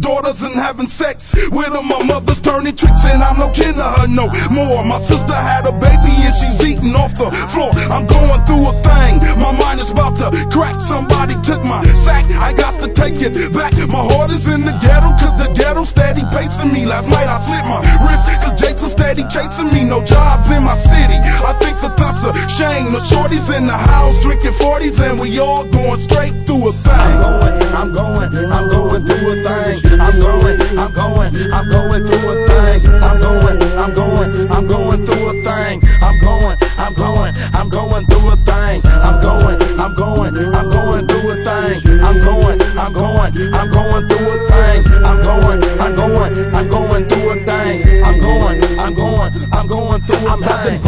daughters and having sex with them. My mother's turning tricks and I'm no kin to her no more. My sister had a baby and she's eating off the floor. I'm going through a thing, my mind is about to crack. Somebody took my sack, I got to take it back. My heart is in the ghetto cause the ghetto steady pacing me. Last night I slit my wrist cause Jason steady chasing me. No jobs in my city, I think that that's a shame. The shorties in the house drinking 40s and we all going straight through a thing. I'm going through a thing. I'm going through a thing. I'm going through a thing. I'm going through a thing. I'm going through a thing. I'm going through a thing. I'm going through a thing. I'm going through a thing. I'm going through a thing.